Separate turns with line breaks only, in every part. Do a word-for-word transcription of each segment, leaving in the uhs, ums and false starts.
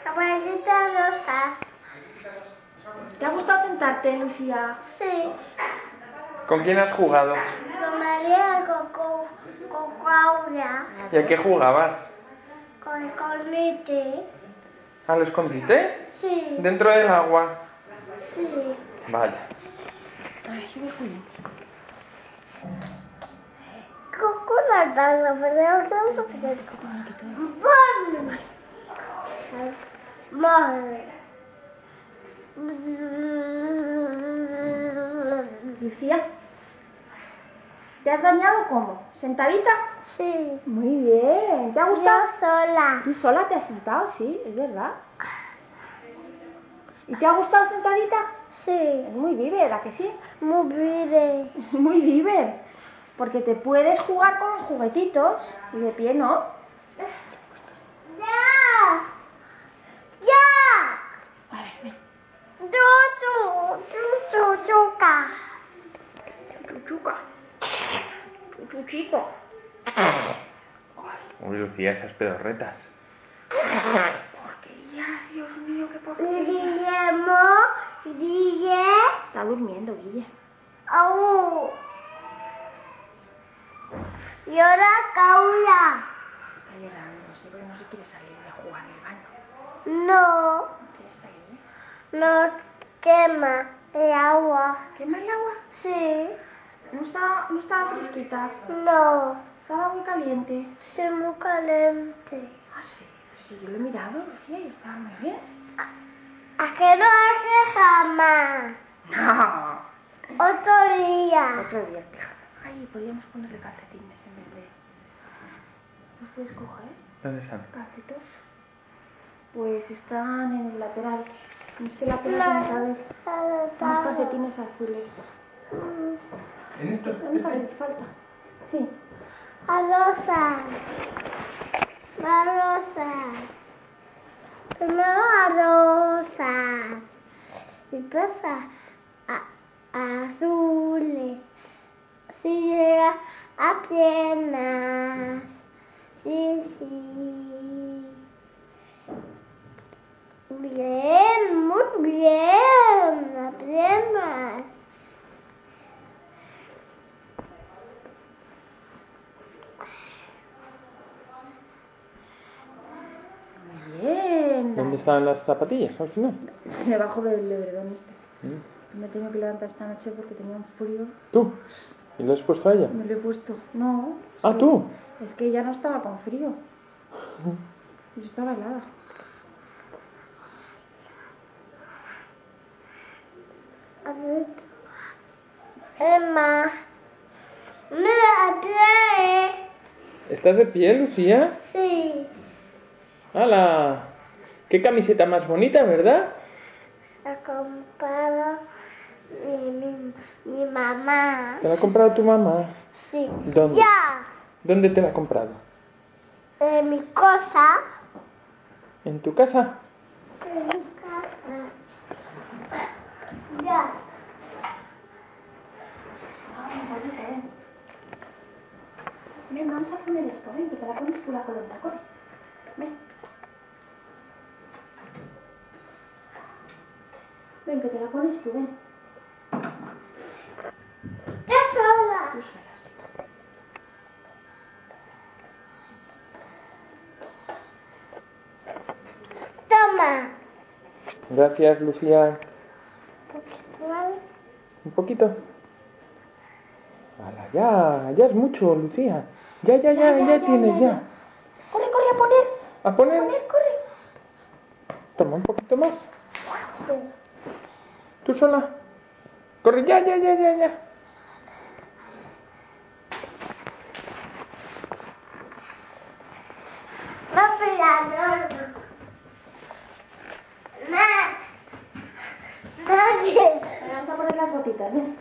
Abuelita Rosa.
¿Te ha gustado sentarte, Lucía?
Sí.
¿Con quién has jugado?
Con María, con, con, con Paula.
¿Y a qué jugabas?
Con Colmete.
¿Al escondite?
Sí.
¿Dentro del agua?
Sí.
Vaya.
Ay, yo me fui.
Coco la tabla, pero yo no quiero. Vale.
Lucía, ¿te has bañado cómo? ¿Sentadita?
Sí.
Muy bien. ¿Te ha gustado?
Yo sola.
¿Tú sola te has sentado? Sí, es verdad. ¿Y te ha gustado sentadita?
Sí.
Es muy vive, ¿a que sí?
Muy bien.
Muy vive. Porque te puedes jugar con los juguetitos y de pie, ¿no?
¡Ya! ¡Ya!
A ver, ven.
¡Tú, tú, tú, tú, chuca!
Chuchuca. Chuchico.
Uy, Lucía, esas pedorretas.
Porquerías, Dios mío, qué porquerías.
Guillermo, Guille,
Está durmiendo, Guille.
au. Y ahora Caula.
Está llorando, sí, pero no se quiere salir de jugar en el baño.
No,
¿No quieres salir?
no quema el agua.
¿Quema el agua?
Sí,
No estaba, no estaba fresquita.
no,
Estaba muy caliente.
es muy caliente.
Ah, sí. Sí, yo lo he mirado, Lucía, y estaba muy bien.
¿A qué no hace jamás?
No.
Otro día.
Otro día, fíjate. Ay, podríamos ponerle calcetines en vez de... ¿Los puedes coger?
¿Dónde están?
Calcetos. Pues están en el lateral. En este lateral
La-
vamos a ver
la-
unos
la-
calcetines azules.
Mm.
¿En estos?
Vamos a ver, falta. Sí.
A Rosa. A Rosa. Primero a Rosa. Y pasa a, a azules. Si llega a piernas. Sí, sí. Bien, muy bien. A piernas.
Muy bien.
¿Dónde estaban las zapatillas al final?
Debajo del edredón este.
Mm.
Me he tenido que levantar esta noche porque tenía un frío.
¿Tú? ¿Y lo has puesto a ella?
Me lo he puesto. No.
Ah,
sí.
¿tú?
Es que ya no estaba con frío. Yo estaba helada.
A ver. Emma. Mira, pie.
¿Estás de pie, Lucía?
Sí.
¡Hala! ¡Qué camiseta más bonita, ¿verdad?
La comprado mi, mi, mi mamá.
¿Te la ha comprado tu mamá?
Sí.
¿Dónde?
Ya.
¿Dónde te la ha comprado?
En mi cosa.
¿En tu casa?
En mi casa. Ya.
Ay, pollito, ven. Ven, vamos a poner esto, ven, que te la pones tú la coleta, corre. Ven. Ven, que te la pones tú, ven.
Ya sola.
Tú sola, sí.
Toma.
Gracias, Lucía.
¿Vale?
Un poquito. ¡Hala! Ya, ya es mucho, Lucía. Ya, ya, ya, ya,
ya,
tienes,
ya,
ya.
ya. Corre, corre, a poner.
¿A poner?
Poner, corre.
Toma un poquito más.
Sí.
¿Tú sola? Corre, ya, ya, ya, ya, ya.
No, pelador. Más. Nadie.
Vamos a poner las botitas, ven.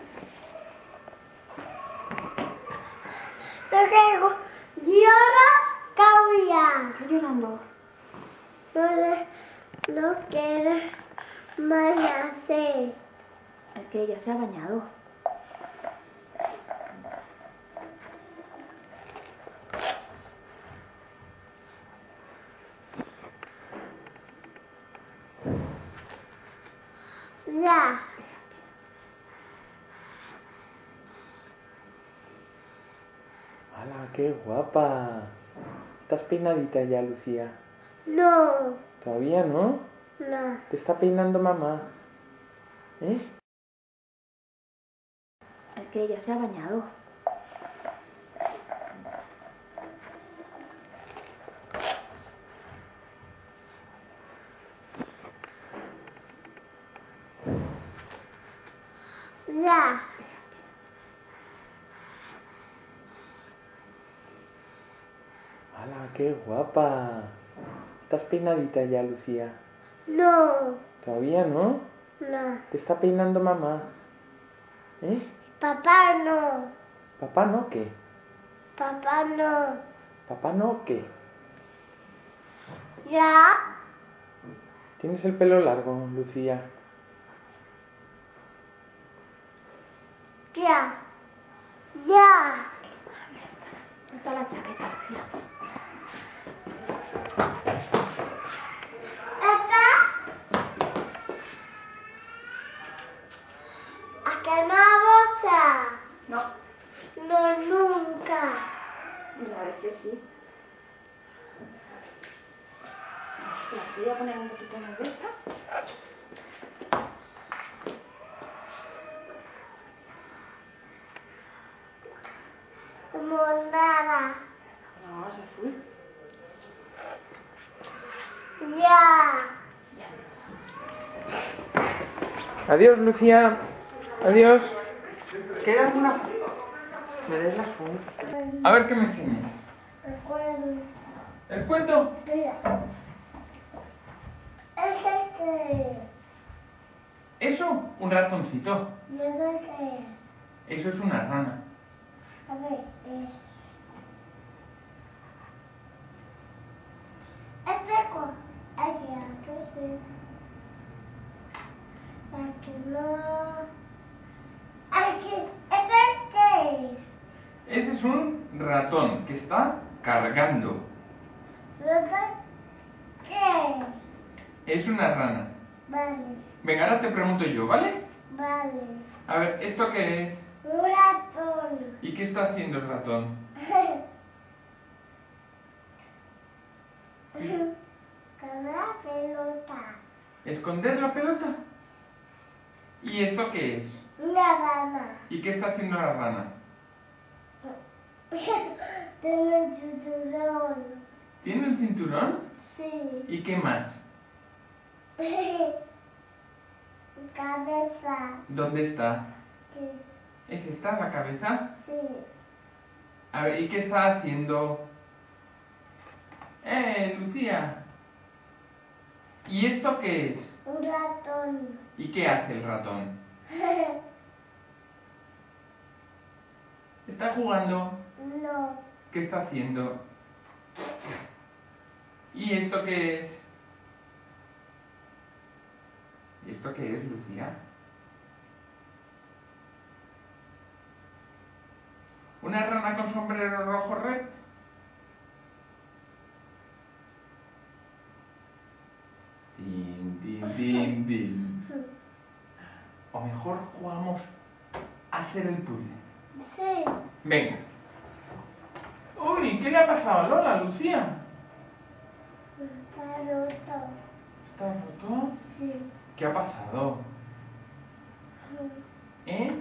Luego, llora, caulla.
Está llorando.
No le, no quiere más hacer.
Es que ella se ha bañado.
Ya.
¡Hala, qué guapa! ¿Estás peinadita ya, Lucía?
No.
¿Todavía no?
No.
Te está peinando mamá. ¿Eh?
Es que ella se ha bañado.
Ya.
¡Hala, qué guapa! ¿Estás peinadita ya, Lucía?
No.
¿Todavía no?
No.
Te está peinando mamá. ¿Eh?
Papá no.
¿Papá no qué?
Papá no.
¿Papá no qué?
Ya.
Tienes el pelo largo, Lucía.
Ya. Ya.
Está la chaqueta, Lucía.
¿Esta? ¿A que no bosta?
No.
No, nunca.
La verdad que sí. La voy a poner un poquito más de esta.
Morada.
No, es azul.
Ya.
Adiós, Lucía. Adiós.
¿Queda alguna? ¿Me des las fotos?
A ver qué me enseñas.
Recuerdo.
¿El cuento?
Mira. ¿Ese qué es?
Eso, un ratoncito.
¿Y ese qué es?
Eso es una rana.
A ver, es... Este co... Aquí, aquí, sí. Aquí no... Aquí, ¿este qué es?
Ese es un ratón que está cargando.
¿Este qué es?
Es una rana.
Vale,
Venga, ahora te pregunto yo, ¿vale?
vale.
A ver, ¿esto qué es?
Un ratón.
¿Y qué está haciendo el ratón?
Con la pelota.
¿Esconder la pelota? ¿Y esto qué es?
Una rana.
¿Y qué está haciendo la rana?
Tiene un cinturón.
¿Tiene un cinturón?
Sí.
¿Y qué más?
Cabeza.
¿Dónde está?
Sí.
¿Es esta la cabeza?
Sí.
A ver, ¿y qué está haciendo? ¡Eh, Lucía! ¿Y esto qué es?
Un ratón.
¿Y qué hace el ratón? ¿Está jugando?
No.
¿Qué está haciendo? ¿Y esto qué es? ¿Y esto qué es, Lucía? ¿Una rana con sombrero rojo red? Din, din, din, din. O mejor jugamos a hacer el puzzle.
Sí.
Venga. Uy, ¿qué le ha pasado a Lola, Lucía?
Está roto.
¿Está roto?
Sí.
¿Qué ha pasado? ¿Eh?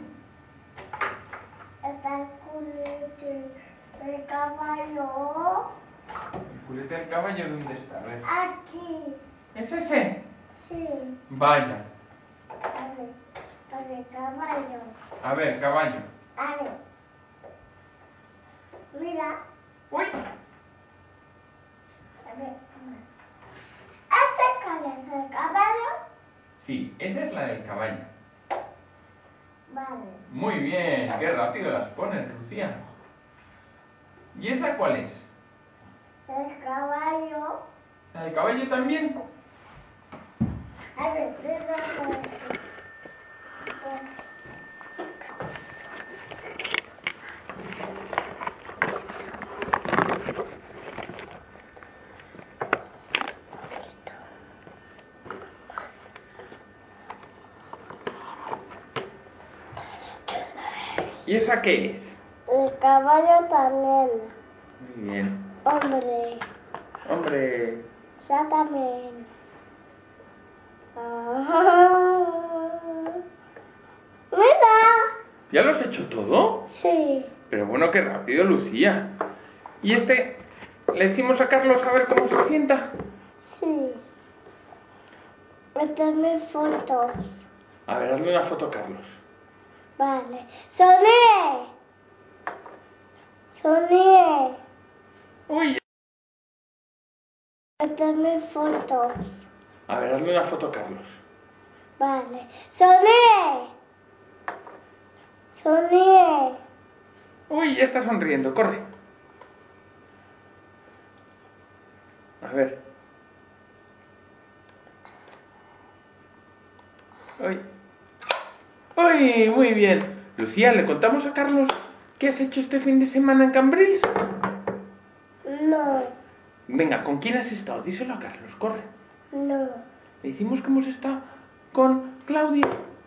Está el culete. El caballo.
¿El culete del caballo dónde está? A ver.
Aquí.
¿Es ese?
Sí.
Vaya.
A ver. A ver, caballo.
A ver, caballo.
A ver. Mira.
¡Uy!
A ver. ¿Este cabeza de caballo?
Sí, esa es la del caballo.
Vale.
Muy bien, qué rápido las pones, Lucía. ¿Y esa cuál es?
El caballo.
¿La del caballo también?
A ver, mira.
¿Y esa qué es?
El caballo también.
Muy bien.
Hombre.
Hombre.
Ya también. Ah. Mira.
¿Ya lo has hecho todo?
Sí.
Pero bueno, qué rápido, Lucía. ¿Y este? ¿Le decimos a Carlos a ver cómo se sienta?
Sí. Esta es mi foto.
A ver, hazle una foto a Carlos.
Vale. Sonríe. Sonríe.
Uy.
Esta es mi foto.
A ver, hazle una foto a Carlos.
Vale. Sonríe. Sonríe.
Uy, ya está sonriendo, corre. A ver. Uy. Uy, muy bien. Lucía, ¿le contamos a Carlos qué has hecho este fin de semana en Cambrils?
No.
Venga, ¿con quién has estado? Díselo a Carlos, corre.
No.
Le decimos que hemos estado con Claudia.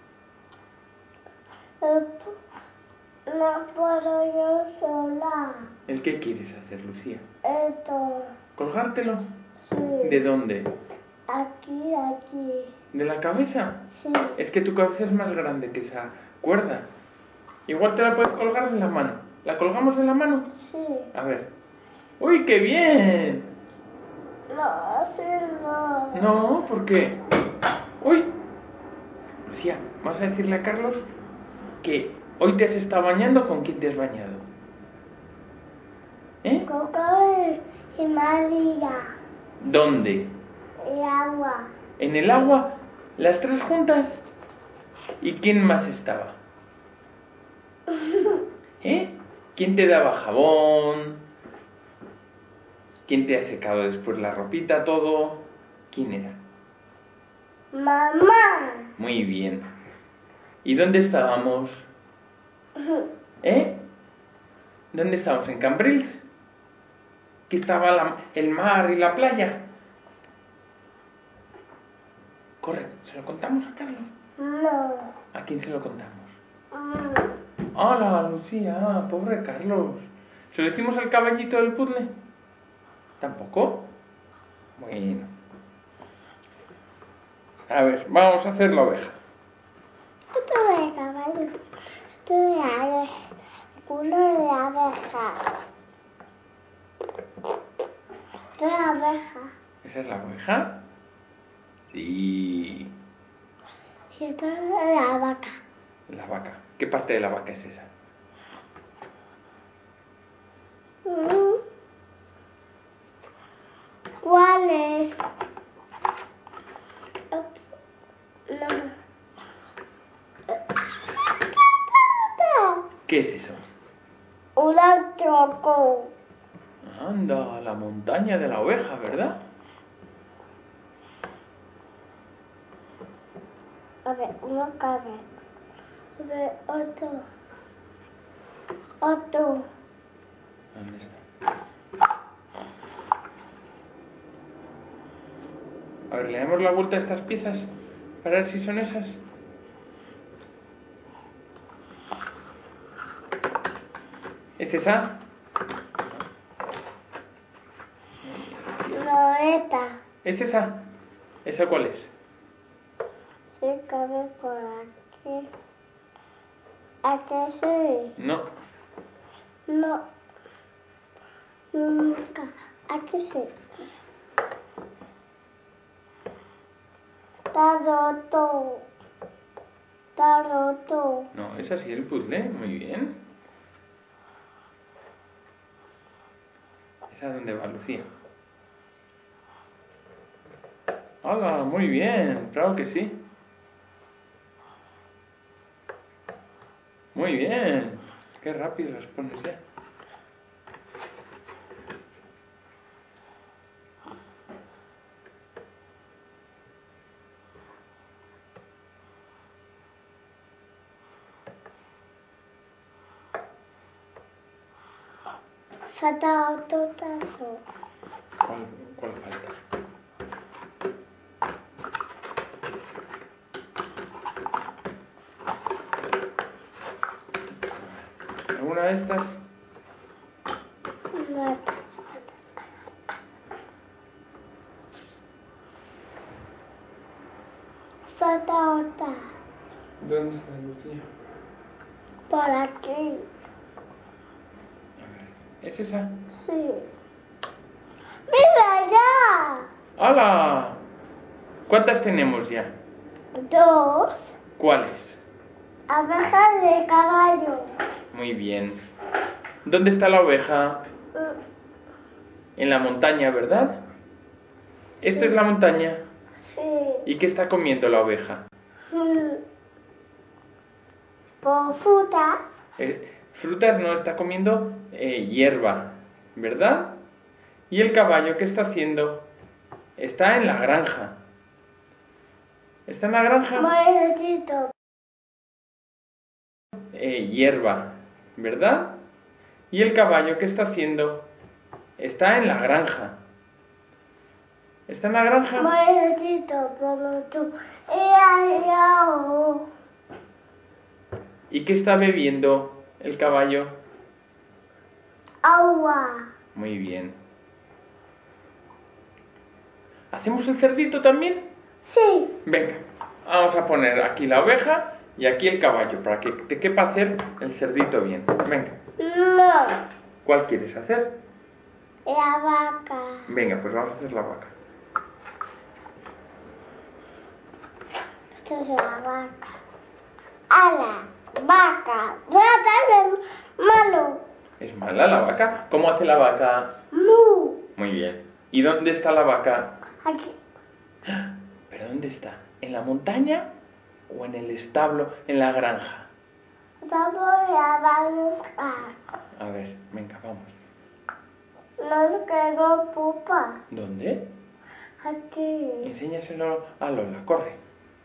No puedo yo sola.
¿El qué quieres hacer, Lucía?
Esto.
¿Colgártelo?
Sí.
¿De dónde?
Aquí, aquí.
¿De la cabeza?
Sí.
Es que tu cabeza es más grande que esa cuerda. Igual te la puedes colgar en la mano. ¿La colgamos en la mano?
Sí.
A ver. ¡Uy, qué bien!
No, así no.
No, ¿por qué? ¡Uy! Lucía, ¿vas a decirle a Carlos que hoy te has estado bañando? ¿Con quién te has bañado? ¿Eh?
Coco y María.
¿Dónde?
Y agua.
¿En el agua? ¿Las tres juntas? ¿Y quién más estaba? ¿Eh? ¿Quién te daba jabón? ¿Quién te ha secado después la ropita, todo? ¿Quién era?
Mamá.
Muy bien. ¿Y dónde estábamos? ¿Eh? ¿Dónde estábamos? ¿En Cambrils? ¿Que estaba la- el mar y la playa? Corre, ¿se lo contamos a Carlos?
No.
¿A quién se lo contamos?
Mm.
¡Hola, Lucía! Pobre Carlos. ¿Se lo decimos al caballito del puzzle? ¿Tampoco? Bueno. A ver, vamos a hacer la oveja.
Esto de caballo. Esto de abeja. Culo de abeja. Esto de abeja.
¿Esa es la oveja? Sí.
Y esto es de la vaca.
La vaca. ¿Qué parte de la vaca es esa?
Mm. ¿Cuál es? No.
¿Qué es eso?
Una troco.
Anda, la montaña de la oveja, ¿verdad?
A ver, una cabeza. A ver, otro. Otro.
¿Dónde está? A ver, le damos la vuelta a estas piezas para ver si son esas. ¿Es esa?
No, esta.
¿Es esa? ¿Esa cuál es?
Se cabe por aquí. Aquí sí.
No.
No. Nunca. Aquí sí. Está roto. Está roto.
No, es así el puzzle. Muy bien. ¿Esa dónde va, Lucía? ¡Hola! Muy bien. Claro que sí. Muy bien. Qué rápido las pones ya.
Se ha dado otro tazo.
¿Cuál, cuál falta? estas?
No. Falta otra.
¿Dónde está Lucía?
Por aquí.
¿Es esa?
Sí. ¡Mira ya!
¡Hala! ¿Cuántas tenemos ya?
Dos.
¿Cuáles?
Abejas de caballo.
Muy bien. ¿Dónde está la oveja? En la montaña, ¿verdad? Esto
Sí.
es la montaña.
Sí.
¿Y qué está comiendo la oveja?
Mm. Por fruta.
Eh, frutas no, está comiendo eh, hierba, ¿verdad? ¿Y el caballo qué está haciendo? Está en la granja. ¿Está en la granja?
Momentito.
Eh, hierba, ¿verdad? ¿Y el caballo qué está haciendo? Está en la granja. ¿Está en la granja?
Momentito, como tú. Ea, ea, oh.
¿Y qué está bebiendo el caballo?
Agua.
Muy bien. ¿Hacemos el cerdito también?
Sí.
Venga, vamos a poner aquí la oveja y aquí el caballo para que te quepa hacer el cerdito bien. Venga,
No.
¿cuál quieres hacer?
La vaca.
Venga, pues vamos a hacer la vaca.
Esto es la vaca. A la vaca. Trata de malo.
¿Es mala la vaca? ¿Cómo hace la vaca?
Mu.
Muy bien. ¿Y dónde está la vaca?
Aquí.
¿Pero dónde está? ¿En la montaña o en el establo, en la granja?
Vamos a buscar.
A ver, venga, vamos.
No tengo pupa.
¿Dónde?
Aquí.
Enséñaselo a Lola, corre.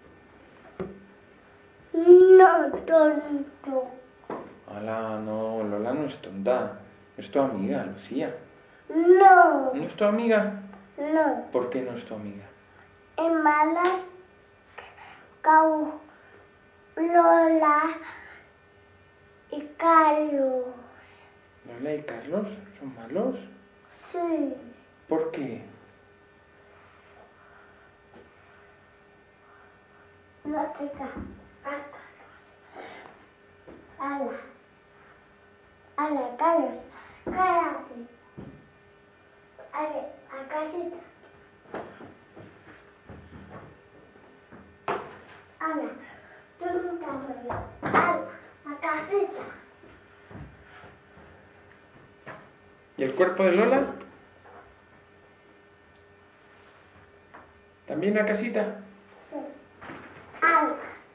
No, tonto.
Hola, no, Lola no es tonta. Es tu amiga, Lucía.
No.
¿No es tu amiga?
No.
¿Por qué no es tu amiga?
Es mala. Cau. Lola. Y Carlos.
¿Lola y Carlos son malos?
Sí.
¿Por qué?
No te ca. Ala. Ala, Carlos. Cállate. Ale, a casita. Ala, tú nunca vuelves. Ala, a casita.
¿Y el cuerpo de Lola? ¿También a casita?
Sí. Ala.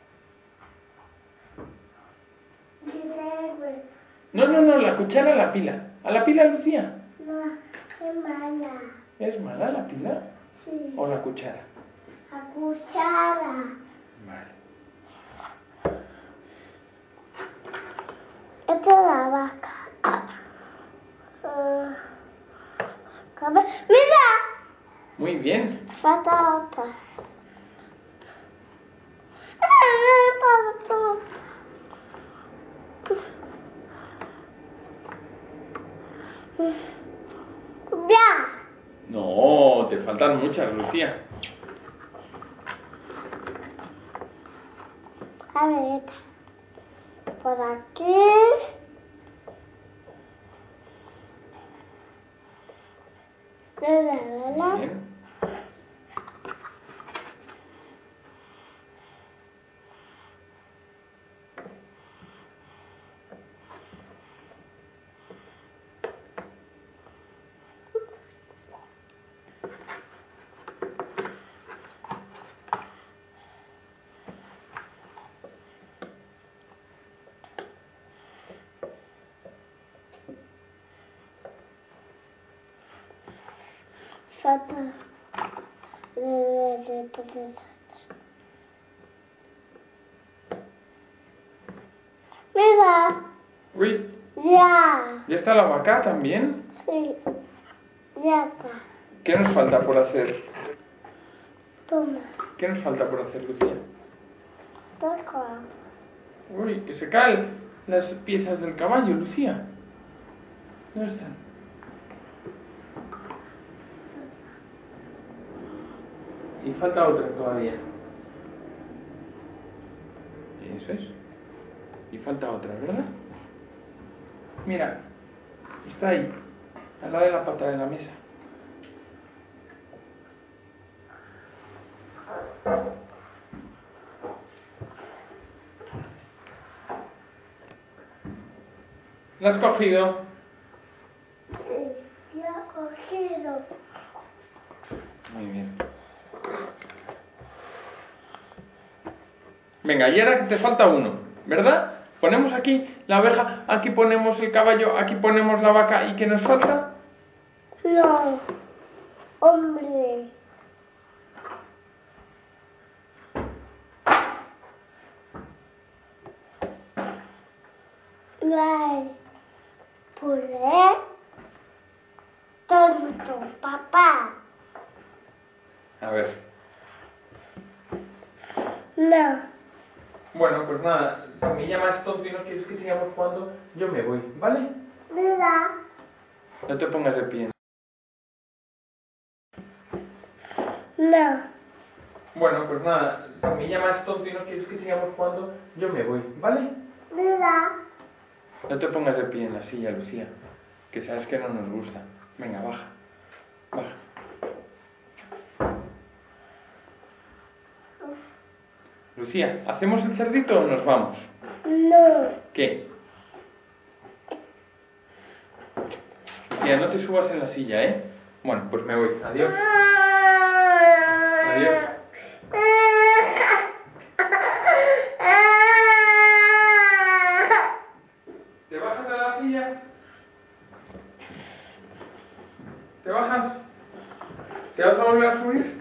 Dice, pues,
No, no, no, la cuchara a la pila. ¿A la pila, Lucía?
no, es mala.
¿Es mala la pila?
Sí.
¿O la cuchara?
La cuchara.
Vale.
Esta es la vaca. Uh, cabe- ¡Mira!
Muy bien.
Falta otra. ¡Ay, papá! ¡Ya!
No, te faltan muchas, Lucía.
A ver, esta. Por aquí. La, la, la, la.
Bien.
Falta. de- de- de- de- Mira,
Uy,
ya,
¿ya está la vaca también?
sí, ya está.
¿Qué nos falta por hacer?
Toma,
¿Qué nos falta por hacer, Lucía?
toca.
Uy, que se cae. las piezas del caballo, Lucía? ¿Dónde están? Y falta otra todavía. Eso es. Y falta otra, ¿verdad? Mira, está ahí, al lado de la pata de la mesa. ¿La has cogido?
Sí, ya he cogido.
Muy bien. Venga, y ahora te falta uno, ¿verdad? Ponemos aquí la oveja, aquí ponemos el caballo, aquí ponemos la vaca. ¿Y qué nos falta?
No, hombre. La puré tonto, papá.
A ver.
No.
Bueno, pues nada, si me llamas tonto y no quieres que sigamos jugando, yo me voy, ¿vale?
¿Verdad?
No te pongas de pie.
No.
Bueno, pues nada, si me llamas tonto y no quieres que sigamos jugando, yo me voy, ¿vale?
¿Verdad?
No te pongas de pie en la silla, Lucía, que sabes que no nos gusta. Venga, baja, baja. Lucía, ¿hacemos el cerdito o nos vamos?
No.
¿Qué? Lucía, no te subas en la silla, ¿eh? Bueno, pues me voy. Adiós. Adiós. ¿Te bajas de la silla? ¿Te bajas? ¿Te vas a volver a subir?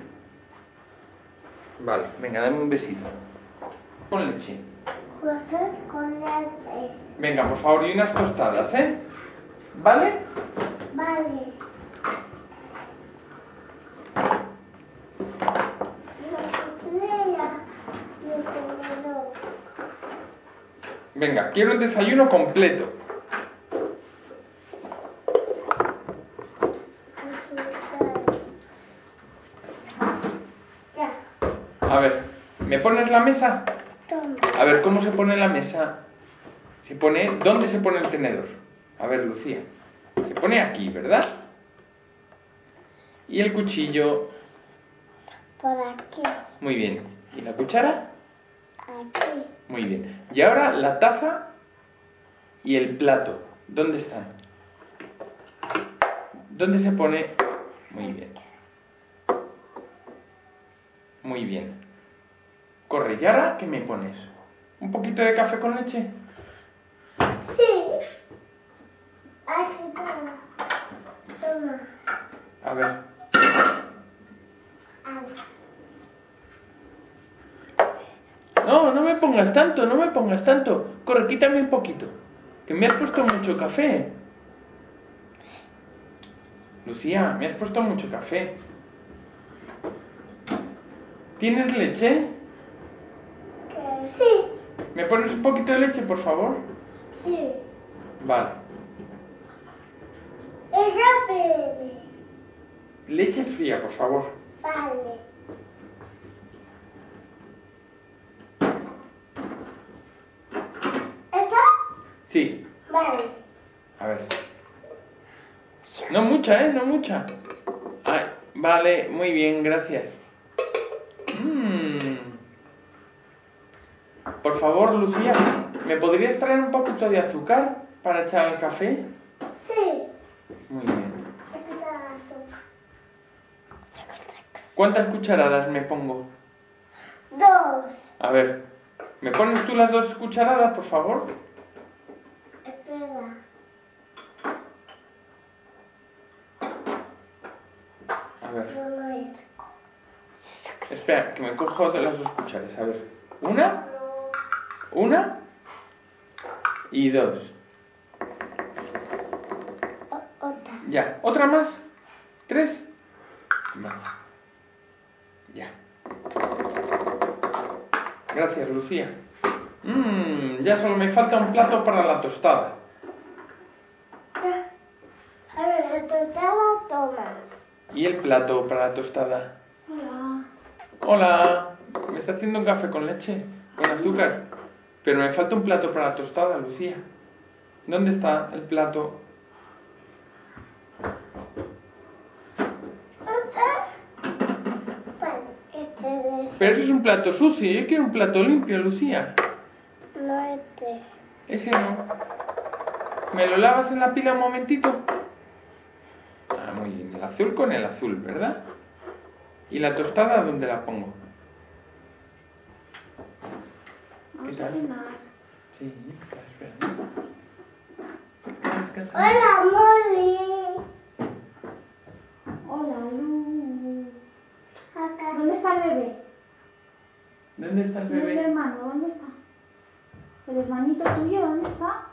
Vale, venga, dame un besito. Con leche.
José con leche.
Venga, por favor, y unas tostadas, ¿eh? ¿Vale?
Vale.
Venga, quiero el desayuno completo.
Ya.
A ver, ¿me pones la mesa?
Toma.
A ver, ¿cómo se pone la mesa? Se pone... ¿Dónde se pone el tenedor? A ver, Lucía. Se pone aquí, ¿verdad? Y el cuchillo...
Por aquí.
Muy bien. ¿Y la cuchara?
Aquí.
Muy bien. Y ahora la taza y el plato. ¿Dónde están? ¿Dónde se pone? Muy bien. Muy bien. Corre, ¿y ahora qué me pones? ¿Un poquito de café con leche?
Sí. Aquí toma. Toma.
A ver.
Ahí.
No, no me pongas tanto, no me pongas tanto. Corre, quítame un poquito. Que me has puesto mucho café. Lucía, me has puesto mucho café. ¿Tienes leche?
Que sí.
¿Me pones un poquito de leche, por favor?
Sí.
Vale.
Es rápido.
Leche fría, por favor.
Vale. ¿Esta?
Sí.
Vale.
A ver. No mucha, ¿eh? No mucha. Ay, vale, muy bien, gracias. Mm. Por favor, Lucía, ¿me podrías traer un poquito de azúcar para echar al café?
Sí.
Muy bien.
Aquí está el azúcar.
¿Cuántas cucharadas me pongo?
Dos.
A ver, ¿me pones tú las dos cucharadas, por favor?
Espera.
A ver,
No, no es.
espera, que me cojo de las dos cucharas. A ver, una, una y dos.
O- otra.
Ya, ¿otra más? ¿Tres? Vale. Ya. Gracias, Lucía. Mmm, ya solo me falta un plato para la tostada.
A ver, la tostada toma.
¿Y el plato para la tostada?
Hola.
Hola, me está haciendo un café con leche, con azúcar. Pero me falta un plato para la tostada, Lucía. ¿Dónde está el plato?
Bueno, que te des...
Pero eso es un plato sucio, yo quiero un plato limpio, Lucía.
No este.
Ese no. ¿Me lo lavas en la pila un momentito? Ah, muy bien. El azul con el azul, ¿verdad? ¿Y la tostada dónde la pongo?
Vamos
¿Qué
a
tal?
cenar.
Sí, está esperando.
Hola, Molly.
Hola, Lu.
Acá.
¿Dónde está el bebé?
¿Dónde está el
¿Y el
bebé?
hermano? ¿Dónde está? ¿El hermanito tuyo dónde está?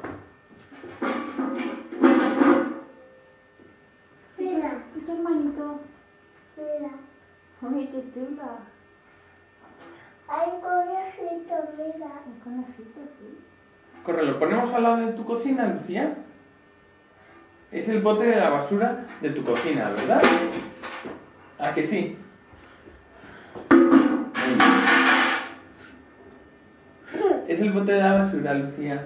Mira,
¿Y tu hermanito?
mira.
Ay, qué chula.
Hay conejito, mira.
El conejito, sí.
Corre, lo ponemos al lado de tu cocina, Lucía. Es el bote de la basura de tu cocina, ¿verdad? ¿A que sí? Es el bote de la basura, Lucía.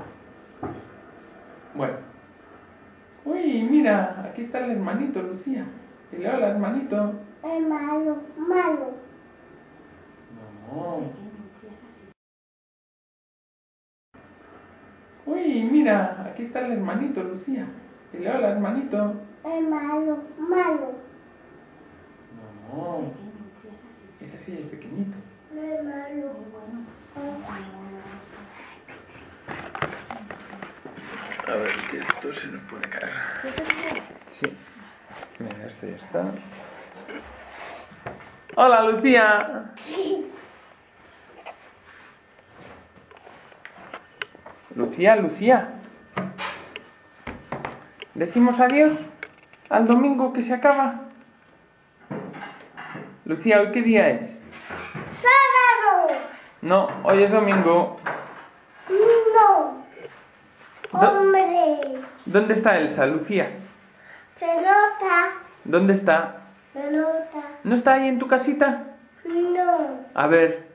Bueno. Uy, mira, aquí está el hermanito, Lucía. Dile hola, hermanito.
Es malo, malo.
No. Uy, mira, aquí está el hermanito, Lucía. Dile hola, hermanito.
Es malo, malo.
No. Es así, es pequeñito.
No es malo.
A ver, que esto se nos puede caer. Sí. Mira, esto ya está. Hola, Lucía. Lucía, Lucía. ¿Decimos adiós al domingo que se acaba? Lucía, ¿hoy qué día es?
¡Sábado!
No, hoy es domingo.
No.
Do-
Hombre.
¿Dónde está Elsa, Lucía?
Pelota.
¿Dónde está?
Pelota.
¿No está ahí en tu casita?
No.
A ver.